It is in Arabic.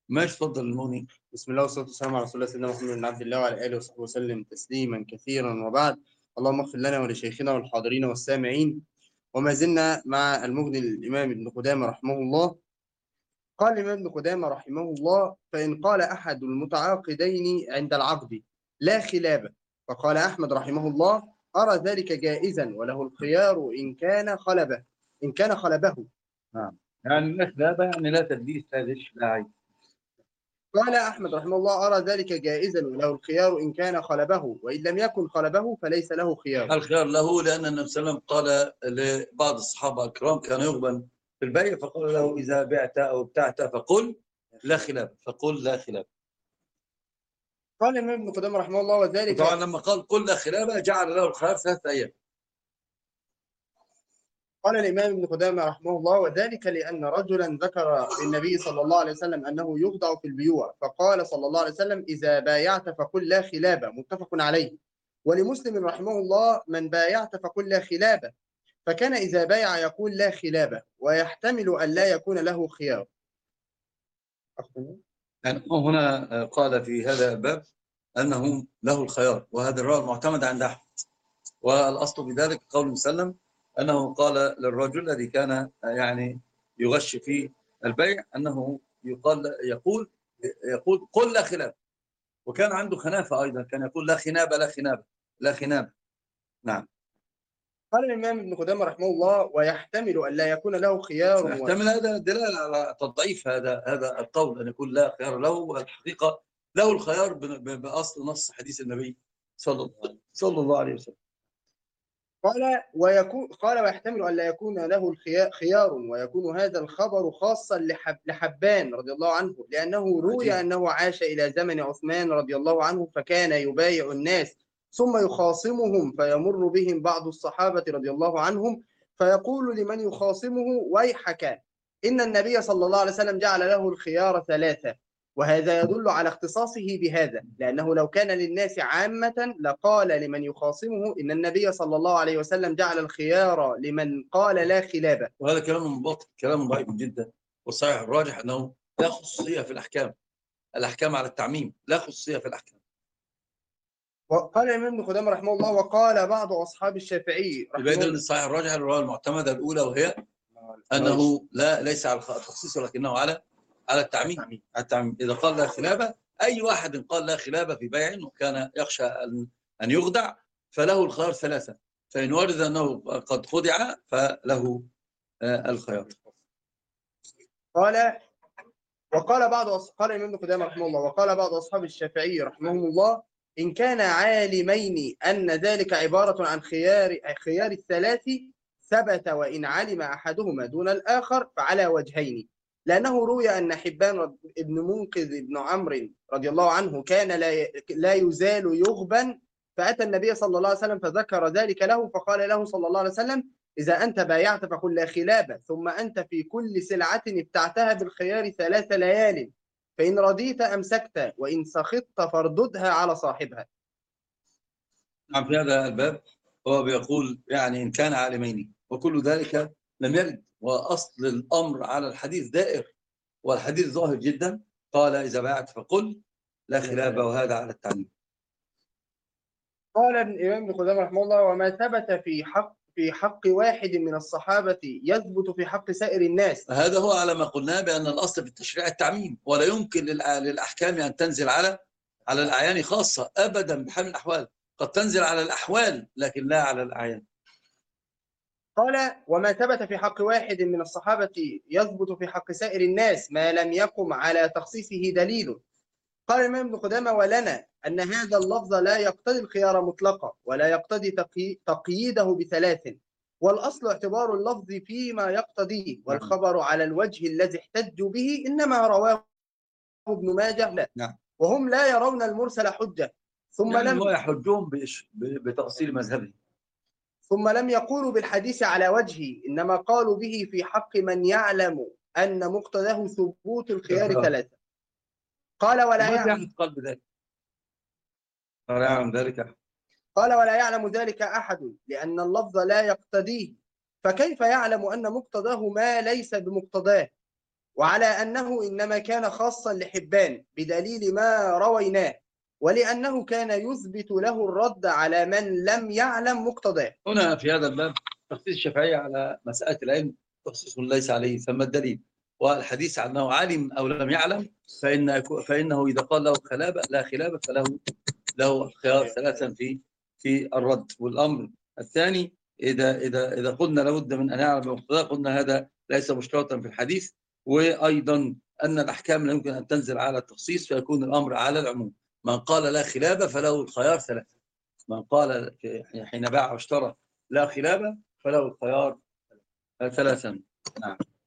ماشي، اتفضل الموني. بسم الله والصلاة والسلام على رسول الله سيدنا محمد بن عبد الله وعلى آله وصحبه وسلم تسليما كثيرا، وبعد. اللهم اغفر لنا ولشيخنا والحاضرين والسامعين. وما زلنا مع المغني للإمام ابن قدامة رحمه الله. قال الإمام ابن قدامة رحمه الله: فإن قال أحد المتعاقدين عند العقد لا خلابة، فقال أحمد رحمه الله: أرى ذلك جائزا وله الخيار إن كان خلبه. نعم، يعني لا خلابة، يعني لا تدليس لا غش لا عيب. قال أحمد رحمه الله: أرى ذلك جائزا وله الخيار إن كان خلبه، وإن لم يكن خلبه فليس له خيار. الخيار له، لأن النبي صلى الله عليه وسلم قال لبعض الصحابة الكرام كان يغبن في البيع، فقال له: إذا بعت أو ابتعت فقل لا خلاب، فقل لا خلاب. قال الإمام ابن قدامة رحمه الله: وطبعا وذلك. لما قال قل لا خلاب جعل له الخيار 3 أيام. قال الإمام ابن قدامة رحمه الله: وذلك لأن رجلا ذكر للنبي صلى الله عليه وسلم أنه يخضع في البيوع، فقال صلى الله عليه وسلم: إذا بايعت فقل لا خلابة، متفق عليه. ولمسلم رحمه الله: من بايعت فقل لا خلابة، فكان إذا بايع يقول لا خلابة، ويحتمل أن لا يكون له خيار. يعني هنا قال في هذا الباب أنه له الخيار، وهذا الرأي المعتمد عند أحمد. والأصل في ذلك قول مسلم أنه قال للرجل الذي كان يعني يغش في البيع أنه يقول قل لا خلاف. وكان عنده خنافة أيضا، كان يقول لا خنابة لا خنابة لا خنابة. نعم. قال الإمام ابن قدامة رحمه الله: ويحتمل أن لا يكون له خيار يحتمل هذا دلالة على تضعيف هذا القول، أن يكون لا خيار له، والحقيقة له الخيار بأصل نص حديث النبي صلى الله عليه وسلم. قال ويحتمل أن لا يكون له خيار، ويكون هذا الخبر خاصا لحبان رضي الله عنه، لأنه روي عجيب. أنه عاش إلى زمن عثمان رضي الله عنه، فكان يبايع الناس ثم يخاصمهم، فيمر بهم بعض الصحابة رضي الله عنهم، فيقول لمن يخاصمه: ويحك، إن النبي صلى الله عليه وسلم جعل له الخيار 3. وهذا يدل على اختصاصه بهذا، لأنه لو كان للناس عامة لقال لمن يخاصمه: إن النبي صلى الله عليه وسلم جعل الخيار لمن قال لا خلابة. وهذا كلام باطل، كلام ضعيف جدا. والصحيح الراجح أنه لا خصوصية في الأحكام. الأحكام على التعميم، لا خصوصية في الأحكام. وقال الإمام ابن قدامة رحمه الله: وقال بعض أصحاب الشافعي يبقى رحمه إذن الله. الصحيح الراجح الرواية المعتمدة الأولى، وهي أنه ليس على التخصيص، ولكنه على التعميم. إذا قال لا خلابة، أي واحد قال لا خلابة في بيع وكان يخشى أن يخدع، فله الخيار 3. فإن ورد أنه قد خدع فله الخيار. قال الإمام ابن قدامة رحمه الله: وقال بعض أصحاب الشافعي رحمهم الله: إن كان عالمين أن ذلك عبارة عن خيار الثلاث ثبت، وإن علم أحدهما دون الآخر فعلى وجهين. لأنه روي أن حبان ابن منقذ بن عمرو رضي الله عنه كان لا يزال يغبن، فأتى النبي صلى الله عليه وسلم فذكر ذلك له، فقال له صلى الله عليه وسلم: إذا أنت بايعت فقل لا خلابة، ثم أنت في كل سلعة ابتعتها بالخيار 3 ليال، فإن رضيت أمسكت، وإن سخطت فارددها على صاحبها. نعم، في هذا الباب هو بيقول يعني إن كان عالمين، وكل ذلك لم يرد، وأصل الأمر على الحديث دائر، والحديث ظاهر جدا. قال إذا باعت فقل لا خلابة، وهذا على التعميم. قال الإمام ابن قدامة رحمه الله: وما ثبت في حق واحد من الصحابة يثبت في حق سائر الناس. هذا هو على ما قلناه، بأن الأصل في التشريع التعميم، ولا يمكن للأحكام أن تنزل على الأعيان خاصة أبدا بحال من الأحوال. قد تنزل على الأحوال لكن لا على الأعيان. قال: وما ثبت في حق واحد من الصحابة يثبت في حق سائر الناس ما لم يقم على تخصيصه دليل. قال الإمام ابن قدامة: ولنا أن هذا اللفظ لا يقتضي الخيار مطلقا، ولا يقتضي تقييده ب3، والأصل اعتبار اللفظ فيما يقتضيه، والخبر على الوجه الذي احتجوا به إنما رواه ابن ماجه لا، نعم. وهم لا يرون المرسل حجة. يعني هو يحجهم بتأصيل مذهبه. ثم لم يقولوا بالحديث على وجهه، إنما قالوا به في حق من يعلم أن مقتضاه ثبوت الخيار 3. قال: ولا وما في يعلم أحد قال بذلك، ولا يعلم ذلك. قال ولا يعلم ذلك أحد، لأن اللفظ لا يقتضيه، فكيف يعلم أن مقتضاه ما ليس بمقتضاه؟ وعلى أنه إنما كان خاصا لحبان بدليل ما رويناه، ولأنه كان يثبت له الرد على من لم يعلم مقتضاه. هنا في هذا الباب تخصيص الشافعية على مسألة العلم تخصيص ليس عليه، ثم الدليل والحديث عن أنه علم أو لم يعلم، فإنه إذا قال له خلابة لا خلابة فله خيار ثلاثا في الرد. والأمر الثاني إذا قلنا لابد من أن يعلم مقتضاه، قلنا هذا ليس مشترطا في الحديث، وأيضا أن الأحكام لا يمكن أن تنزل على التخصيص، فيكون الأمر على العموم. من قال لا خلابة فله الخيار ثلاثة، من قال حين باع واشترى لا خلابة فله الخيار ثلاثا. نعم.